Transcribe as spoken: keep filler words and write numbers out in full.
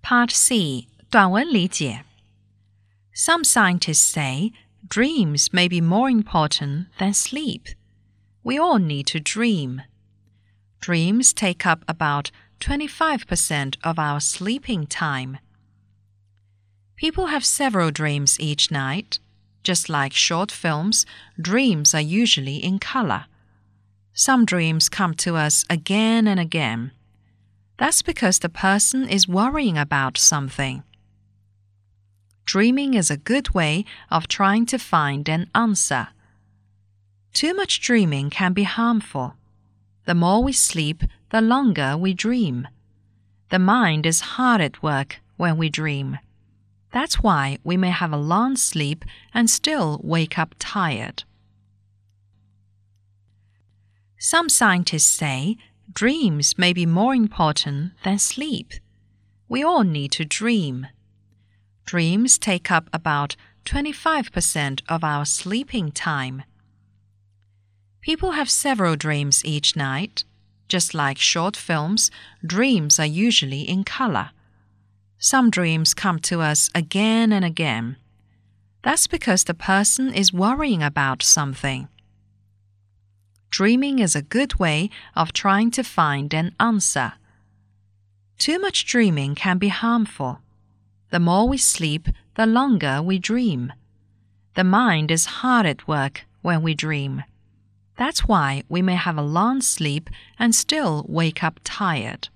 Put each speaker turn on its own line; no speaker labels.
Part C 短文理解 Some scientists say dreams may be more important than sleep. We all need to dream. Dreams take up about twenty-five percent of our sleeping time. People have several dreams each night. Just like short films, dreams are usually in color. Some dreams come to us again and again. That's because the person is worrying about something. Dreaming is a good way of trying to find an answer. Too much dreaming can be harmful. The more we sleep, the longer we dream. The mind is hard at work when we dream. That's why we may have a long sleep and still wake up tired. Some scientists say dreams may be more important than sleep. We all need to dream. Dreams take up about twenty-five percent of our sleeping time. People have several dreams each night. Just like short films, dreams are usually in color. Some dreams come to us again and again. That's because the person is worrying about something. Dreaming is a good way of trying to find an answer. Too much dreaming can be harmful. The more we sleep, the longer we dream. The mind is hard at work when we dream. That's why we may have a long sleep and still wake up tired.